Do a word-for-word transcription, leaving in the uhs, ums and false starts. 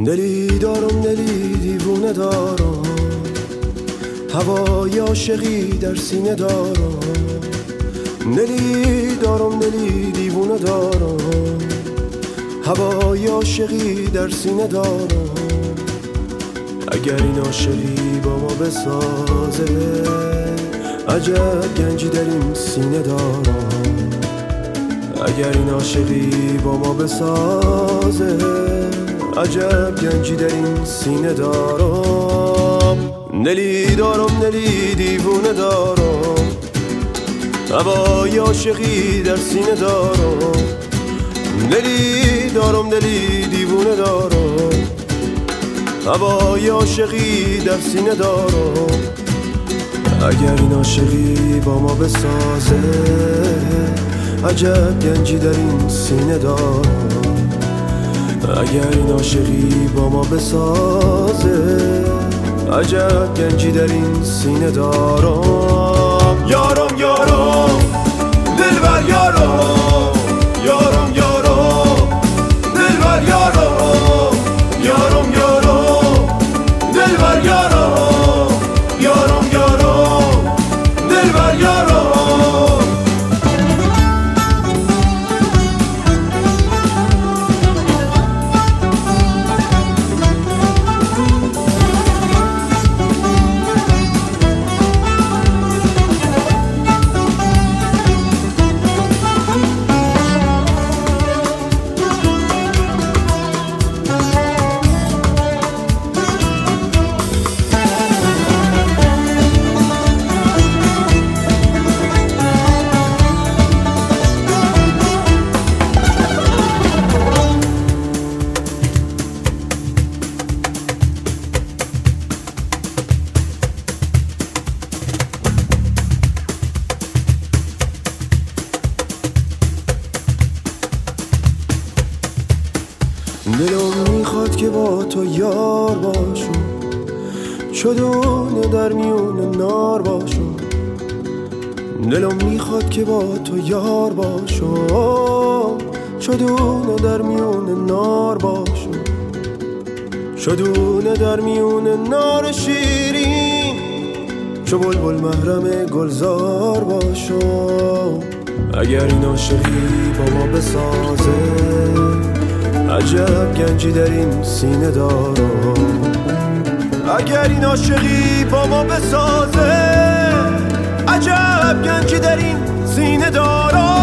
دلی دارم دلی دیوونه دارم، هوای عاشقی در سینه دارم. دلی دارم دلی دیوونه دارم، هوای عاشقی در سینه دارم. اگر این عاشقی با ما بسازه، عجب گنجی در این سینه دارم. اگر این عاشقی با ما بسازه، عجب گنجی در این سینه دارم. دلی دارم دلی دیوونه دارم، هوای عاشقی در سینه دارم. دلی دارم دلی دیوونه دارم، هوای عاشقی در سینه دارم. اگر این عاشقی با ما بسازه، عجب گنجی در این سینه دارم. اگر این عاشقی با ما بسازه، عجب گنجی در این سینه دارم. یارم یارم دلبر یارم، یارم یارم دلبر یارم، یارم یارم دلبر یارم، یارم یارم دلبر یارم. دلم میخواد که با تو یار باشم، چدونه در میون نار باشم. دلم میخواد که با تو یار باشم، چدونه در میون نار باشم. چدونه در میون نار شیرین، چو بلبل محرم گلزار باشم. اگر این عاشقی با ما بسازه، عجب گنجی در این سینه دارم. اگر این عاشقی با ما بسازه، عجب گنجی در این سینه دارم.